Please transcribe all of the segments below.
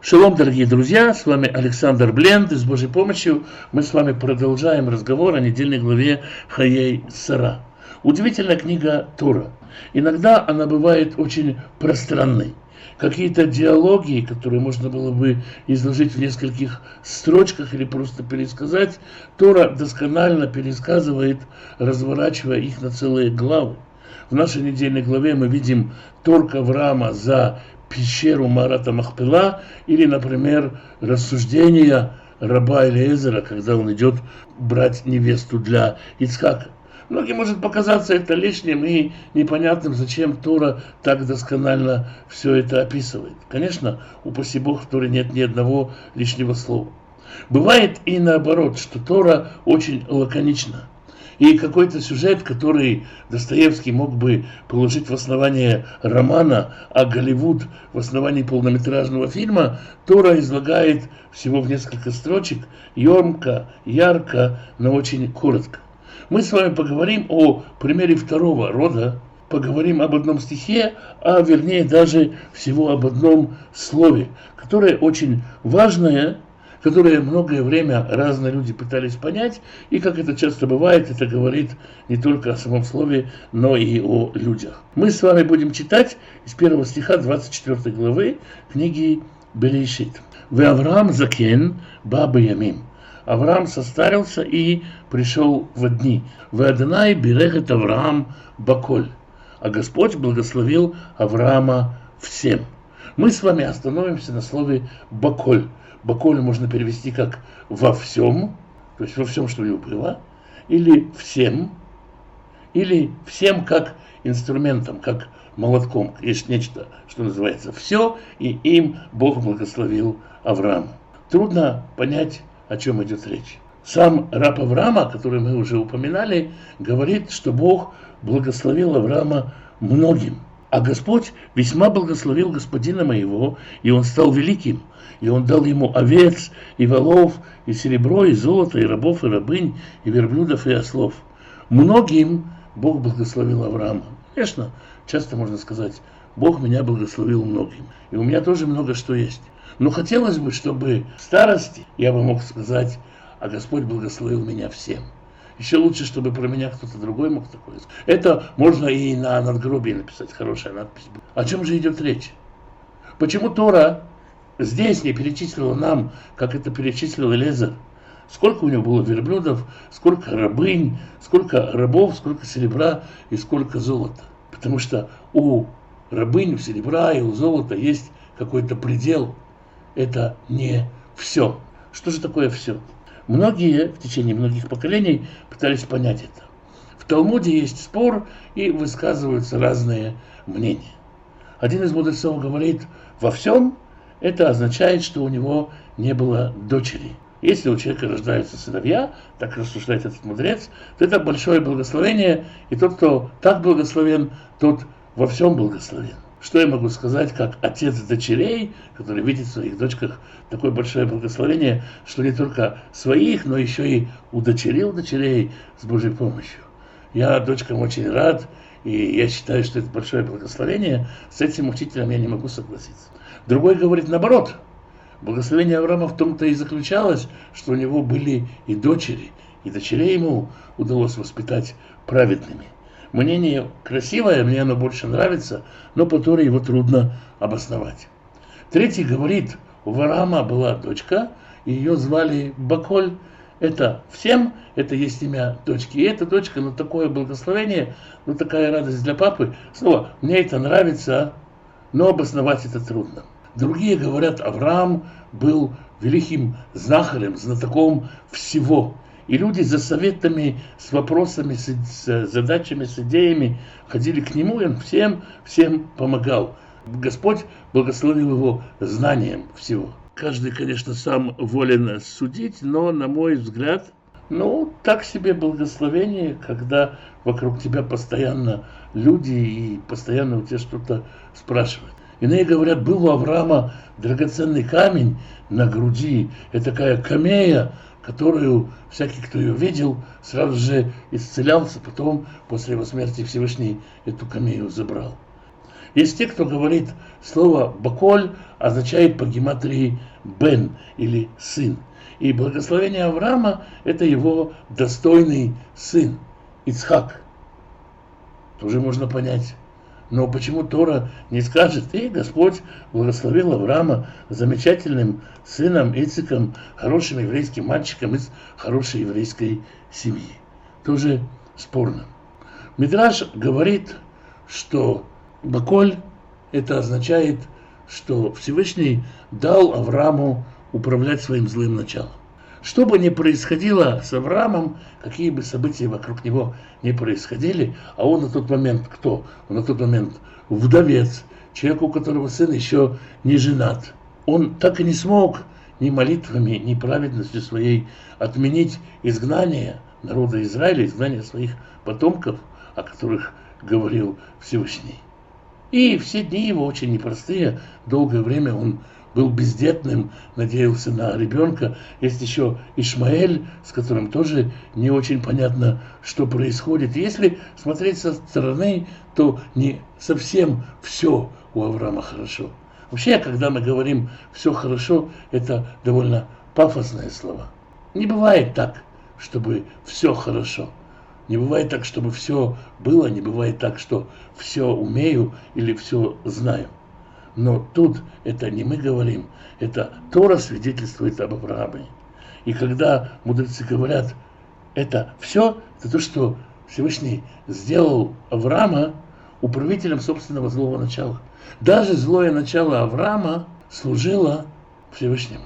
Шалом, дорогие друзья, с вами Александр Бленд, и с Божьей помощью мы с вами продолжаем разговор о недельной главе Хаей Сара. Удивительная книга Тора. Иногда она бывает очень пространной. Какие-то диалоги, которые можно было бы изложить в нескольких строчках или просто пересказать, Тора досконально пересказывает, разворачивая их на целые главы. В нашей недельной главе мы видим торг Авраама за пещеру Маарата Махпела или, например, рассуждения раба Элиэзера, когда он идет брать невесту для Ицхака. Многим может показаться это лишним и непонятным, зачем Тора так досконально все это описывает. Конечно, упаси Бог, в Торе нет ни одного лишнего слова. Бывает и наоборот, что Тора очень лаконична. И какой-то сюжет, который Достоевский мог бы положить в основание романа, а Голливуд в основании полнометражного фильма, Тора излагает всего в несколько строчек, емко, ярко, но очень коротко. Мы с вами поговорим о примере второго рода, поговорим об одном стихе, а вернее даже всего об одном слове, которое очень важное, которое многое время разные люди пытались понять, и, как это часто бывает, это говорит не только о самом слове, но и о людях. Мы с вами будем читать из 1 стиха 24 главы книги Берешит. «Ве Авраам закен ба беямим». Авраам состарился и пришел в дни. «Ве Адонай берегет Авраам баколь». А Господь благословил Авраама всем. Мы с вами остановимся на слове «баколь». Баколь можно перевести как «во всем», то есть во всем, что у него было, или «всем», или «всем» как инструментом, как молотком. Есть нечто, что называется «все», и им Бог благословил Авраама. Трудно понять, о чем идет речь. Сам раб Авраама, который мы уже упоминали, говорит, что Бог благословил Авраама многим. А Господь весьма благословил господина моего, и он стал великим. И он дал ему овец, и волов, и серебро, и золото, и рабов, и рабынь, и верблюдов, и ослов. Многим Бог благословил Авраама. Конечно, часто можно сказать, Бог меня благословил многим. И у меня тоже много что есть. Но хотелось бы, чтобы в старости я бы мог сказать, а Господь благословил меня всем. Еще лучше, чтобы про меня кто-то другой мог такое сказать. Это можно и на надгробии написать, хорошая надпись. О чем же идет речь? Почему Тора здесь не перечислила нам, как это перечислил Элиэзер, сколько у него было верблюдов, сколько рабынь, сколько рабов, сколько серебра и сколько золота. Потому что у рабынь, у серебра и у золота есть какой-то предел. Это не все. Что же такое все? Многие в течение многих поколений пытались понять это. В Талмуде есть спор и высказываются разные мнения. Один из мудрецов говорит, во всем это означает, что у него не было дочери. Если у человека рождаются сыновья, так рассуждает этот мудрец, то это большое благословение, и тот, кто так благословен, тот во всем благословен. Что я могу сказать, как отец дочерей, который видит в своих дочках такое большое благословение, что не только своих, но еще и удочерил дочерей с Божьей помощью. Я дочкам очень рад, и я считаю, что это большое благословение. С этим учителем я не могу согласиться. Другой говорит наоборот. Благословение Авраама в том-то и заключалось, что у него были и дочери, и дочерей ему удалось воспитать праведными. Мнение красивое, мне оно больше нравится, но по Торе его трудно обосновать. Третий говорит, у Авраама была дочка, и ее звали Баколь. Это всем, это есть имя дочки. И эта дочка, такое благословение, такая радость для папы. Снова, мне это нравится, но обосновать это трудно. Другие говорят, Авраам был великим знахарем, знатоком всего. И люди за советами, с вопросами, с задачами, с идеями ходили к нему, и он всем помогал. Господь благословил его знанием всего. Каждый, конечно, сам волен судить, но, на мой взгляд, так себе благословение, когда вокруг тебя постоянно люди и постоянно у тебя что-то спрашивают. Иные говорят, был у Авраама драгоценный камень на груди, и такая камея, которую всякий, кто ее видел, сразу же исцелялся, потом, после его смерти, Всевышний эту камею забрал. Есть те, кто говорит, слово «баколь» означает по гематрии «бен» или «сын». И благословение Авраама – это его достойный сын, Ицхак. Тоже можно понять. Но почему Тора не скажет: «И Господь благословил Авраама замечательным сыном Ицхаком, хорошим еврейским мальчиком из хорошей еврейской семьи». Тоже спорно. Мидраш говорит, что «баколь» это означает, что Всевышний дал Аврааму управлять своим злым началом. Что бы ни происходило с Авраамом, какие бы события вокруг него не происходили, а он на тот момент кто? Он на тот момент вдовец, человек, у которого сын еще не женат. Он так и не смог ни молитвами, ни праведностью своей отменить изгнание народа Израиля, изгнание своих потомков, о которых говорил Всевышний. И все дни его очень непростые. Долгое время он был бездетным, надеялся на ребенка. Есть еще Ишмаэль, с которым тоже не очень понятно, что происходит. Если смотреть со стороны, то не совсем все у Авраама хорошо. Вообще, когда мы говорим «все хорошо», это довольно пафосные слова. Не бывает так, чтобы все хорошо. Не бывает так, чтобы все было, не бывает так, что все умею или все знаю. Но тут это не мы говорим, это Тора свидетельствует об Аврааме. И когда мудрецы говорят, это все, это то, что Всевышний сделал Авраама управителем собственного злого начала. Даже злое начало Авраама служило Всевышнему.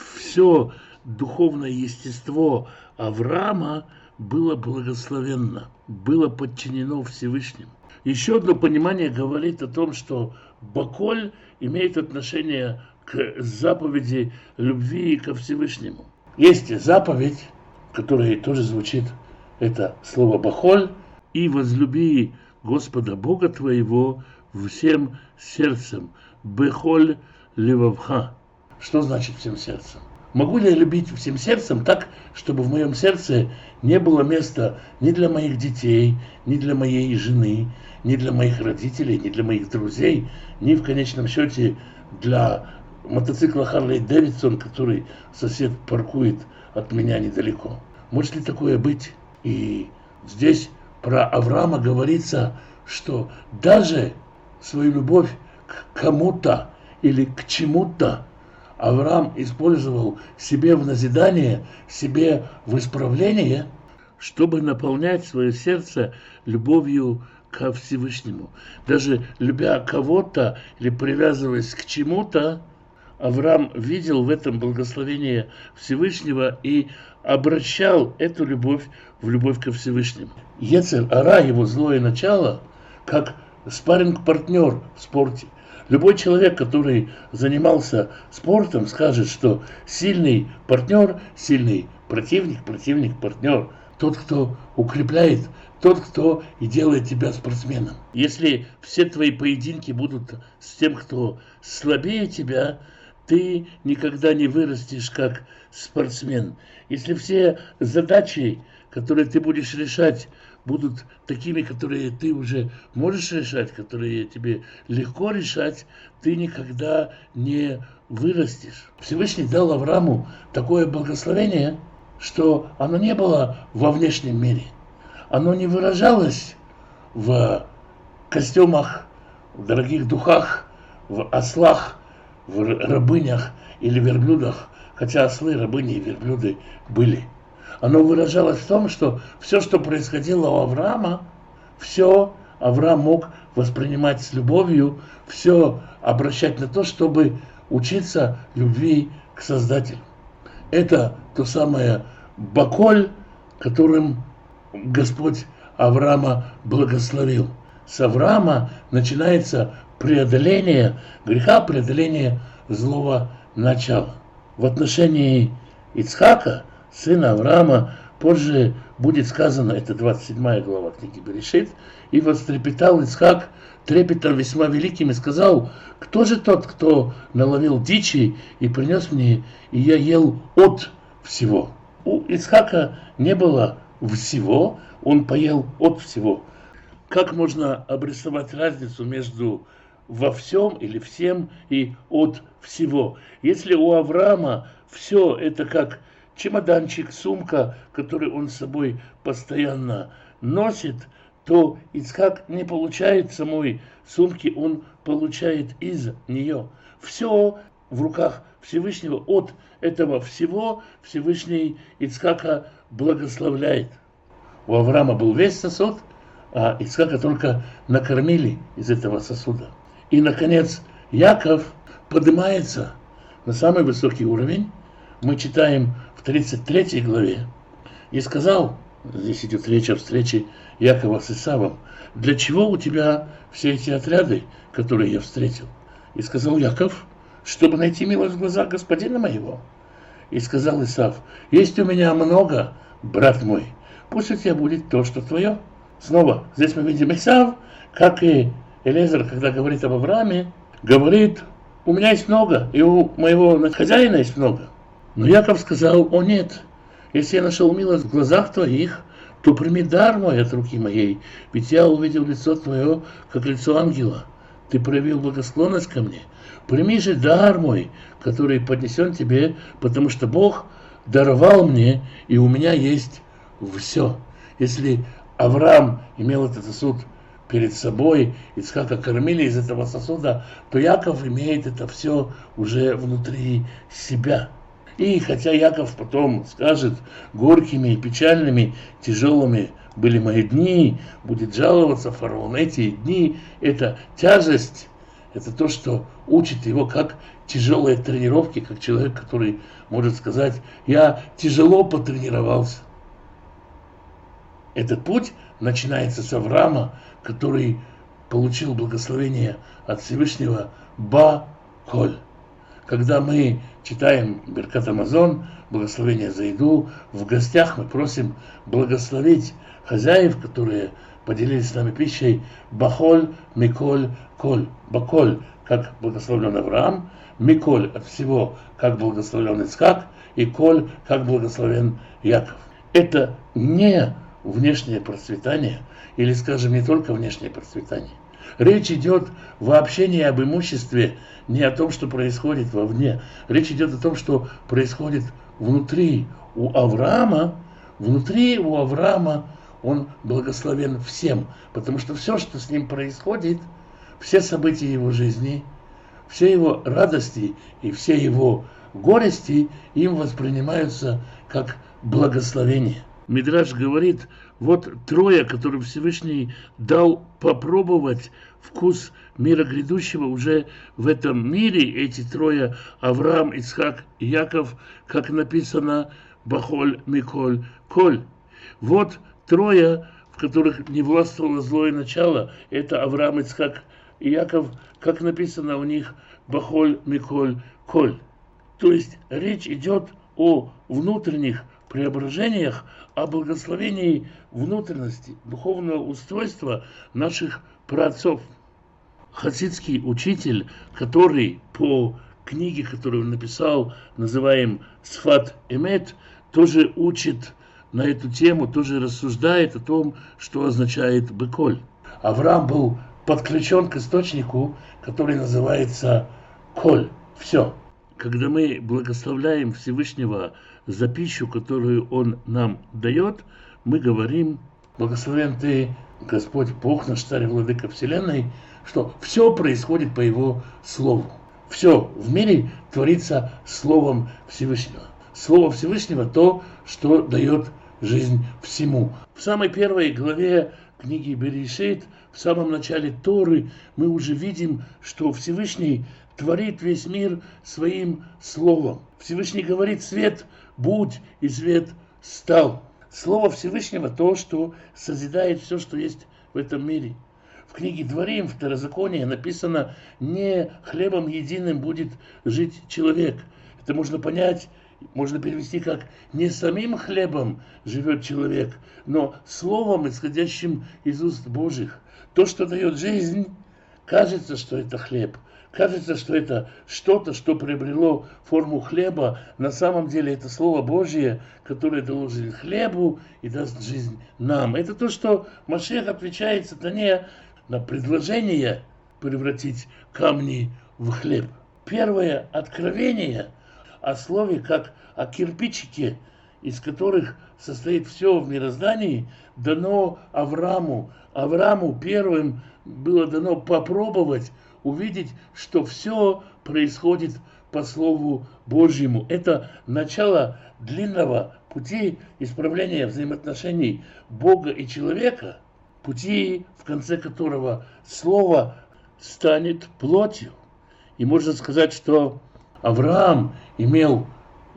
Все духовное естество Авраама было благословенно, было подчинено Всевышнему. Еще одно понимание говорит о том, что баколь имеет отношение к заповеди любви ко Всевышнему. Есть заповедь, которая тоже звучит, это слово бахоль, и возлюби Господа Бога твоего всем сердцем, бехоль левавха. Что значит всем сердцем? Могу ли я любить всем сердцем так, чтобы в моем сердце не было места ни для моих детей, ни для моей жены, ни для моих родителей, ни для моих друзей, ни в конечном счете для мотоцикла Харлей Дэвидсон, который сосед паркует от меня недалеко? Может ли такое быть? И здесь про Авраама говорится, что даже свою любовь к кому-то или к чему-то Авраам использовал себе в назидание, себе в исправление, чтобы наполнять свое сердце любовью ко Всевышнему. Даже любя кого-то или привязываясь к чему-то, Авраам видел в этом благословение Всевышнего и обращал эту любовь в любовь ко Всевышнему. Йецер ара, его злое начало, как спарринг-партнер в спорте. Любой человек, который занимался спортом, скажет, что сильный партнер, сильный противник, партнер. Тот, кто укрепляет, тот, кто и делает тебя спортсменом. Если все твои поединки будут с тем, кто слабее тебя, ты никогда не вырастешь как спортсмен. Если все задачи, которые ты будешь решать, будут такими, которые ты уже можешь решать, которые тебе легко решать, ты никогда не вырастешь. Всевышний дал Аврааму такое благословение, что оно не было во внешнем мире. Оно не выражалось в костюмах, в дорогих духах, в ослах, в рабынях или верблюдах, хотя ослы, рабыни и верблюды были. Оно выражалось в том, что все, что происходило у Авраама, все Авраам мог воспринимать с любовью, все обращать на то, чтобы учиться любви к Создателю. Это то самое баколь, которым Господь Авраама благословил. С Авраама начинается преодоление греха, преодоление злого начала. В отношении Ицхака, сына Авраама, позже будет сказано, это 27 глава книги Берешит, «И вострепетал Ицхак трепетом весьма великим и сказал: кто же тот, кто наловил дичи и принес мне, и я ел от всего». У Ицхака не было всего, он поел от всего. Как можно обрисовать разницу между во всем или всем и от всего. Если у Авраама все это как чемоданчик, сумка, который он с собой постоянно носит, то Ицхак не получает самой сумки, он получает из нее. Все в руках Всевышнего, от этого всего Всевышний Ицхака благословляет. У Авраама был весь сосуд, а Ицхака только накормили из этого сосуда. И, наконец, Яков поднимается на самый высокий уровень. Мы читаем в 33 главе. И сказал, здесь идет речь о встрече Якова с Исавом, для чего у тебя все эти отряды, которые я встретил? И сказал Яков, чтобы найти милость в глазах господина моего. И сказал Исав, есть у меня много, брат мой, пусть у тебя будет то, что твое. Снова здесь мы видим Исав, как и Элиэзер, когда говорит об Аврааме, говорит, у меня есть много, и у моего хозяина есть много. Но Яков сказал, о нет, если я нашел милость в глазах твоих, то прими дар мой от руки моей, ведь я увидел лицо твое, как лицо ангела. Ты проявил благосклонность ко мне. Прими же дар мой, который поднесен тебе, потому что Бог даровал мне, и у меня есть все. Если Авраам имел этот сосуд перед собой, Ицхака кормили из этого сосуда, то Яков имеет это все уже внутри себя. И хотя Яков потом скажет, горькими, печальными, тяжелыми были мои дни, будет жаловаться фараон, эти дни, это тяжесть, это то, что учит его как тяжелые тренировки, как человек, который может сказать, я тяжело потренировался. Этот путь начинается с Авраама, который получил благословение от Всевышнего Ба-Коль. Когда мы читаем Беркат Амазон, благословение за еду, в гостях мы просим благословить хозяев, которые поделились с нами пищей, Бахоль, Миколь, Коль. Баколь, как благословлен Авраам, Миколь от всего, как благословлен Ицхак, и Коль, как благословен Яков. Это не внешнее процветание, или, скажем, не только внешнее процветание. Речь идет вообще не об имуществе, не о том, что происходит вовне. Речь идет о том, что происходит внутри. Внутри у Авраама он благословен всем, потому что все, что с ним происходит, все события его жизни, все его радости и все его горести им воспринимаются как благословение. Мидраш говорит, вот трое, которым Всевышний дал попробовать вкус мира грядущего уже в этом мире, эти трое, Авраам, Ицхак и Яков, как написано, Бахоль, Миколь, Коль. Вот трое, в которых не властвовало злое начало, это Авраам, Ицхак и Яков, как написано у них, Бахоль, Миколь, Коль. То есть речь идет о внутренних преображениях, о благословении внутренности, духовного устройства наших праотцов. Хасидский учитель, который по книге, которую он написал, называем Сфат Эмет, тоже учит на эту тему, тоже рассуждает о том, что означает Беколь. Авраам был подключен к источнику, который называется Коль. Все. Когда мы благословляем Всевышнего за пищу, которую Он нам дает, мы говорим, благословен Ты, Господь Бог наш, Царь и Владыка Вселенной, что все происходит по Его Слову. Все в мире творится Словом Всевышнего. Слово Всевышнего то, что дает жизнь всему. В самой первой главе книги Берешит, в самом начале Торы, мы уже видим, что Всевышний творит весь мир своим словом. Всевышний говорит: свет будь, и свет стал. Слово Всевышнего то, что созидает все, что есть в этом мире. В книге Дворим, Второзаконие написано: не хлебом единым будет жить человек. Это можно понять, можно перевести как: не самим хлебом живет человек, но словом, исходящим из уст Божьих. То, что дает жизнь, кажется, что это хлеб. Кажется, что это что-то, что приобрело форму хлеба. На самом деле это Слово Божье, которое дало жизнь хлебу и даст жизнь нам. Это то, что Машиах отвечает сатане на предложение превратить камни в хлеб. Первое откровение о слове как о кирпичике, из которых состоит все в мироздании, дано Аврааму. Аврааму первым было дано попробовать увидеть, что все происходит по Слову Божьему. Это начало длинного пути исправления взаимоотношений Бога и человека, пути, в конце которого Слово станет плотью. И можно сказать, что Авраам имел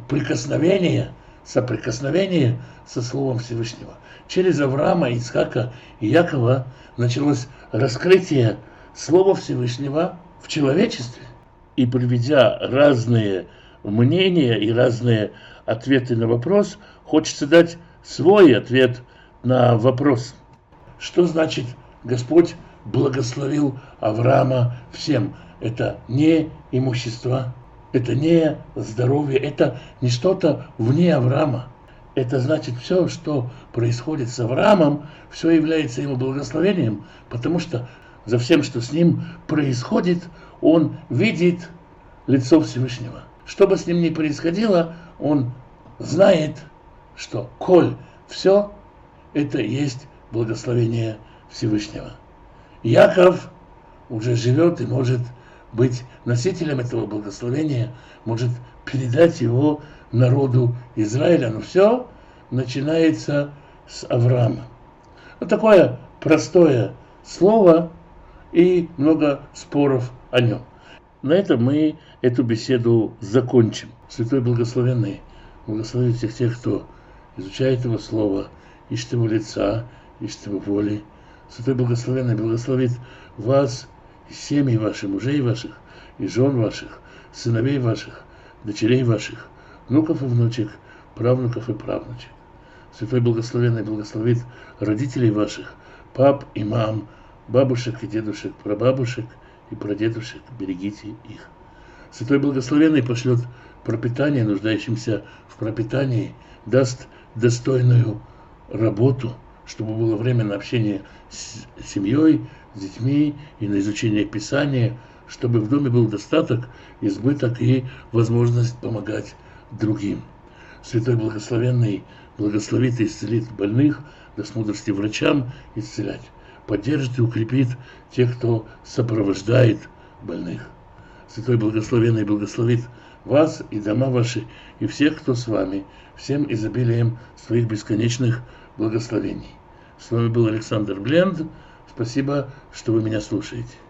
соприкосновение со Словом Всевышнего. Через Авраама, Ицхака и Якова началось раскрытие Слова Всевышнего в человечестве. И приведя разные мнения и разные ответы на вопрос, хочется дать свой ответ на вопрос. Что значит Господь благословил Авраама всем? Это не имущество, это не здоровье, это не что-то вне Авраама. Это значит, все, что происходит с Авраамом, все является ему благословением, потому что за всем, что с ним происходит, он видит лицо Всевышнего. Что бы с ним ни происходило, он знает, что коль все это есть благословение Всевышнего. Яков уже живет и может быть носителем этого благословения, может передать его народу Израиля. Но все начинается с Авраама. Вот такое простое слово и много споров о нем. На этом мы эту беседу закончим. Святой Благословенный благословит всех тех, кто изучает его слово, ищет его лица, ищет его воли. Святой Благословенный благословит вас и семьи ваших, мужей ваших, и жен ваших, сыновей ваших, дочерей ваших, внуков и внучек, правнуков и правнучек. Святой Благословенный благословит родителей ваших, пап и мам, бабушек и дедушек, прабабушек и прадедушек, берегите их. Святой Благословенный пошлет пропитание нуждающимся в пропитании, даст достойную работу, чтобы было время на общение с семьей, с детьми и на изучение Писания, чтобы в доме был достаток, избыток и возможность помогать другим. Святой Благословенный благословит и исцелит больных, даст мудрости врачам исцелять, поддержит и укрепит тех, кто сопровождает больных. Святой Благословенный благословит вас и дома ваши, и всех, кто с вами, всем изобилием своих бесконечных благословений. С вами был Александр Бленд. Спасибо, что вы меня слушаете.